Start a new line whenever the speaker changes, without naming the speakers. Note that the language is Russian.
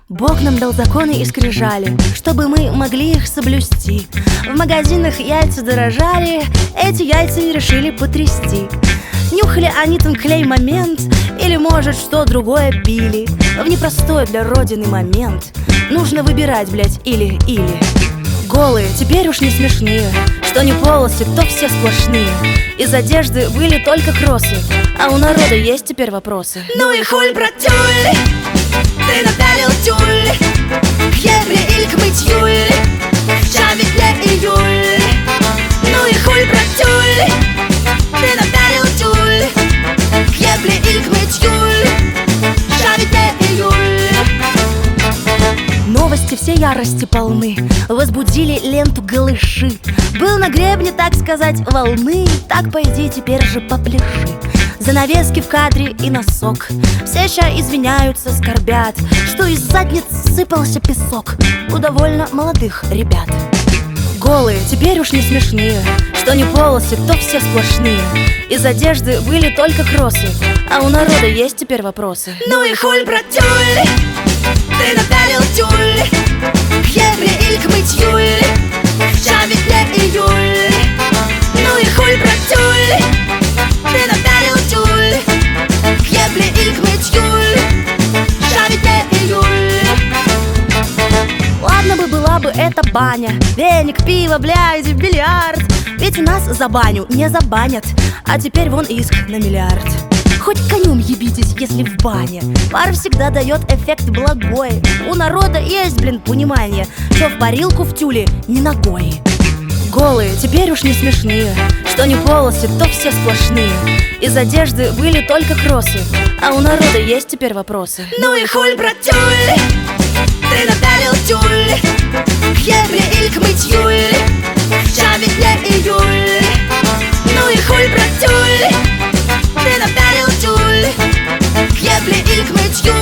Бог нам дал законы и скрижали, чтобы мы могли их соблюсти. В магазинах яйца дорожали, эти яйца не решили потрясти. Нюхали они там клей момент, или, может, что другое пили. В непростой для родины момент нужно выбирать, блять, или. Голые, теперь уж не смешные, что не полосы, то все сплошные. Из одежды были только кроссы, а у народа есть теперь вопросы.
Ну и хуль, братюль, ты напялил тюль к ебре или к мытью, ща ведь не июль. Ну и хуль, братюль, ты напялил тюль к ебре или к мытью, ща ведь не июль.
Новости все ярости полны, возбудили ленту голыши. Был на гребне, так сказать, волны, так пойди теперь же попляши. Занавески в кадре и носок, все ща извиняются, скорбят, что из задниц сыпался песок у довольно молодых ребят. Голые, теперь уж не смешные, что не полосы, то все сплошные. Из одежды были только кроссы, а у народа есть теперь вопросы.
Ну и хуль, братюль, ты напялил тюль к ебре или к мытью, ща ведь не июль. Ну и хуль, братюль, ты напялил тюль к ебре или к мытью, ща ведь не июль.
Ладно бы была бы эта баня, веник, пиво, бляди, бильярд. Ведь нас за баню не забанят, а теперь вон иск на миллиард. Хоть конем ебитесь, если в бане, пар всегда дает эффект благой. У народа есть, блин, понимание, что в парилку в тюле не ногой. Голые, теперь уж не смешные, что не полосы, то все сплошные. Из одежды были только кроссы, а у народа есть теперь вопросы.
Ну и хуль, братюль, ты напялил тюль к ебре или к мытью, ща ведь не июль. Ну и хуль, братюль, ты напялил тюль к ебре или к мытью,